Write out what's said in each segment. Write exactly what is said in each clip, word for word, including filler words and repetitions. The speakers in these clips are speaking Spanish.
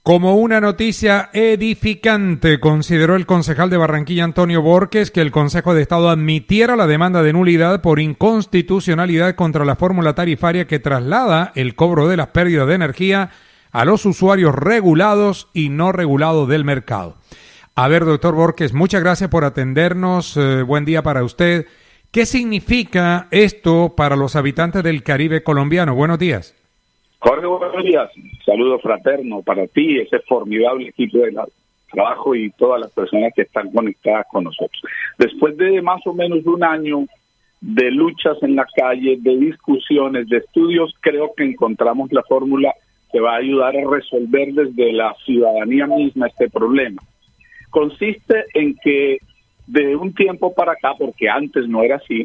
Como una noticia edificante, consideró el concejal de Barranquilla, Antonio Borges, que el Consejo de Estado admitiera la demanda de nulidad por inconstitucionalidad contra la fórmula tarifaria que traslada el cobro de las pérdidas de energía a los usuarios regulados y no regulados del mercado. A ver, doctor Borges, muchas gracias por atendernos. Eh, buen día para usted. ¿Qué significa esto para los habitantes del Caribe colombiano? Buenos días. Jorge, buenos días. Saludo fraterno para ti, ese formidable equipo de trabajo y todas las personas que están conectadas con nosotros. Después de más o menos un año de luchas en la calle, de discusiones, de estudios, creo que encontramos la fórmula que va a ayudar a resolver desde la ciudadanía misma este problema. Consiste en que de un tiempo para acá, porque antes no era así,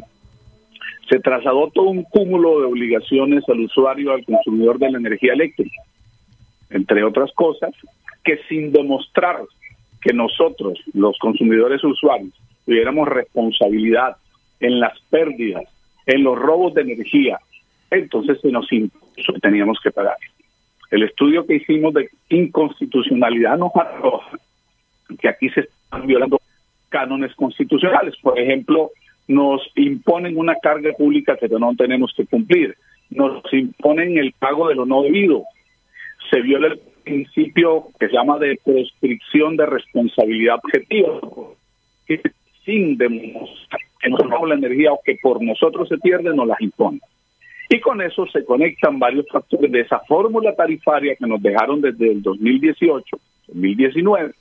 se trasladó todo un cúmulo de obligaciones al usuario, al consumidor de la energía eléctrica, entre otras cosas, que sin demostrar que nosotros, los consumidores usuarios, tuviéramos responsabilidad en las pérdidas, en los robos de energía, entonces se nos impuso que teníamos que pagar. El estudio que hicimos de inconstitucionalidad nos arroja que aquí se están violando cánones constitucionales. Por ejemplo, nos imponen una carga pública que no tenemos que cumplir, nos imponen el pago de lo no debido, se viola el principio que se llama de prescripción de responsabilidad objetiva, que sin demostrar que nos roba la energía o que por nosotros se pierde, nos las imponen. Y con eso se conectan varios factores de esa fórmula tarifaria que nos dejaron desde el dos mil dieciocho, dos mil diecinueve,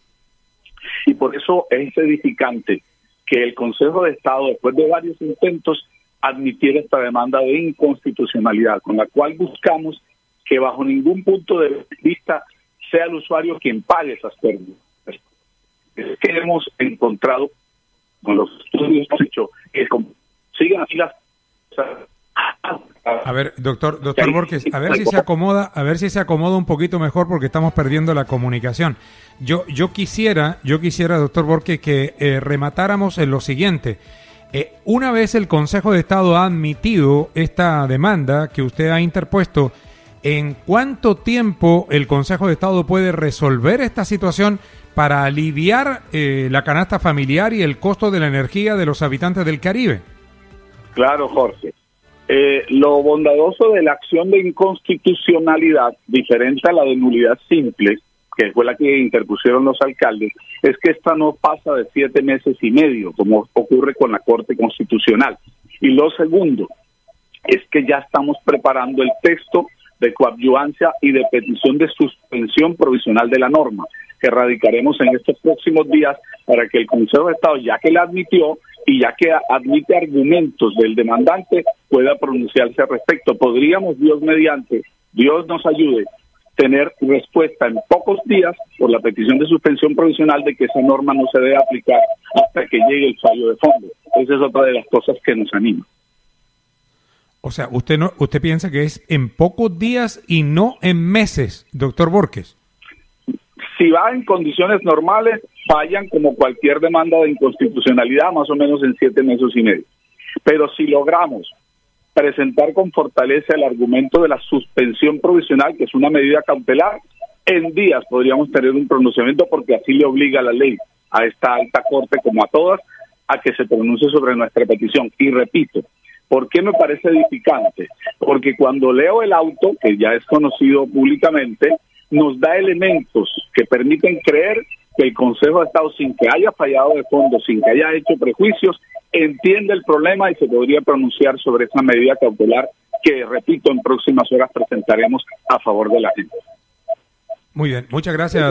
y por eso es edificante que el Consejo de Estado, después de varios intentos, admitiera esta demanda de inconstitucionalidad, con la cual buscamos que bajo ningún punto de vista sea el usuario quien pague esas pérdidas. Es que hemos encontrado, con los estudios que hemos hecho, que sigan así las... A ver, doctor, doctor Borges, a ver si se acomoda, a ver si se acomoda un poquito mejor porque estamos perdiendo la comunicación. Yo, yo quisiera, yo quisiera, doctor Borges, que eh, rematáramos en lo siguiente. Eh, una vez el Consejo de Estado ha admitido esta demanda que usted ha interpuesto, ¿en cuánto tiempo el Consejo de Estado puede resolver esta situación para aliviar eh, la canasta familiar y el costo de la energía de los habitantes del Caribe? Claro, Jorge. Eh, lo bondadoso de la acción de inconstitucionalidad, diferente a la de nulidad simple, que fue la que interpusieron los alcaldes, es que esta no pasa de siete meses y medio, como ocurre con la Corte Constitucional. Y lo segundo es que ya estamos preparando el texto de coadyuvancia y de petición de suspensión provisional de la norma, que radicaremos en estos próximos días para que el Consejo de Estado, ya que la admitió y ya que admite argumentos del demandante, pueda pronunciarse al respecto. Podríamos, Dios mediante, Dios nos ayude, tener respuesta en pocos días por la petición de suspensión provisional de que esa norma no se debe aplicar hasta que llegue el fallo de fondo. Esa es otra de las cosas que nos anima. O sea, usted no, usted piensa que es en pocos días y no en meses, doctor Borges. Si va en condiciones normales, fallan como cualquier demanda de inconstitucionalidad, más o menos en siete meses y medio. Pero si logramos presentar con fortaleza el argumento de la suspensión provisional, que es una medida cautelar, en días podríamos tener un pronunciamiento, porque así le obliga la ley a esta alta corte, como a todas, a que se pronuncie sobre nuestra petición. Y repito, ¿por qué me parece edificante? Porque cuando leo el auto, que ya es conocido públicamente, nos da elementos que permiten creer que el Consejo de Estado, sin que haya fallado de fondo, sin que haya hecho prejuicios, entiende el problema y se podría pronunciar sobre esa medida cautelar que, repito, en próximas horas presentaremos a favor de la gente. Muy bien, muchas gracias.